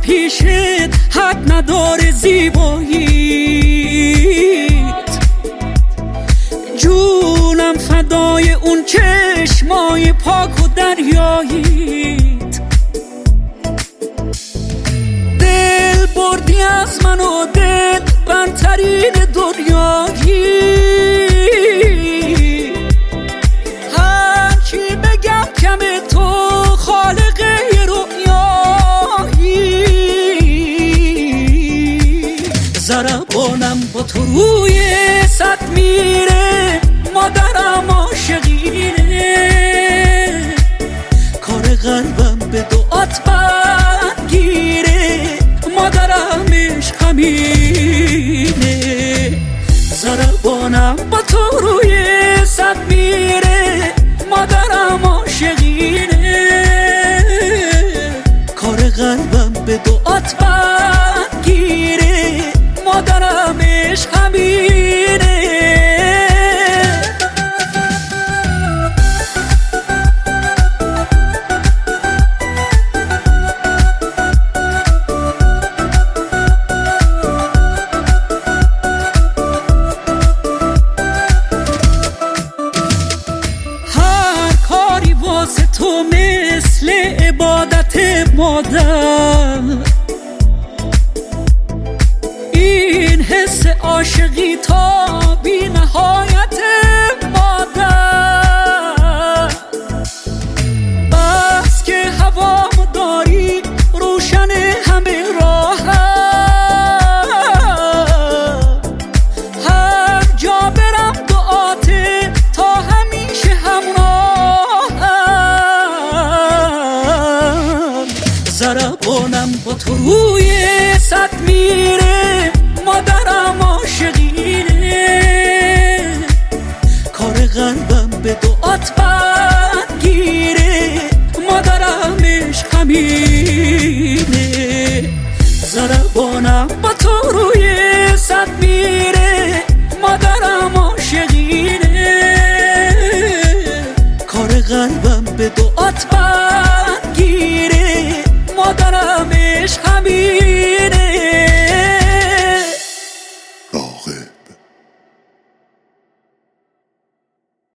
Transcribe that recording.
پیشت حد نداره زیباییت، جونم فدای اون چشمای پاک و دریاییت. دل بردی از من و دل برترین دنیایی، هرچی بگم کمه تو خالق رؤیایی. ضربانم با تو روی سد میره، مادرم عاشقینه، کار قلبم به دعات برگیره، مادرم عشق همینه. ضربانم با تو روی سد میره، مادرم عاشقینه، کار قلبم به دعات برگیره، مادرم عشق همینه. تو مثل عبادت مادر، این حس عاشقی تا بی نهایت مادر. بس که هوامو داری روشن همه راهم، هر جا برم دعاته تا همیشه همراهم. ضربانم با تو روی سد میره، مادرم عاشقینه، کار قلبم به دعات برگیره، مادرم عشق همینه. ضربانم با تو روی سد میره، مادرم عاشقینه، کار قلبم به دعات برگیره، مادرم عشق همینه.